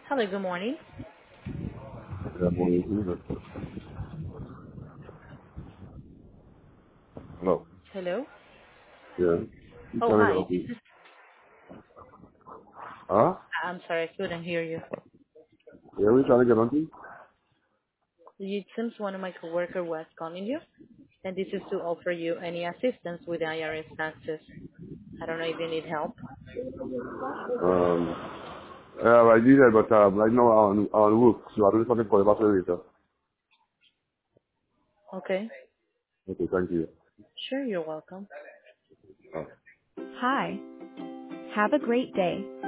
Hello, good morning. Yeah, morning. Either. Hello. Hello. Yeah. You Oh, trying to get hi. on This me? is. Huh? I'm sorry, I couldn't hear you. Yeah, we trying to get on me? It seems one of my coworker was calling you, and this is to offer you any assistance with IRS taxes. I don't know if you need help. Yeah, I did that, but right now on work, so I don't fucking call you back later. Okay. Okay, thank you. Sure, you're welcome. Uh. Hi. Have a great day.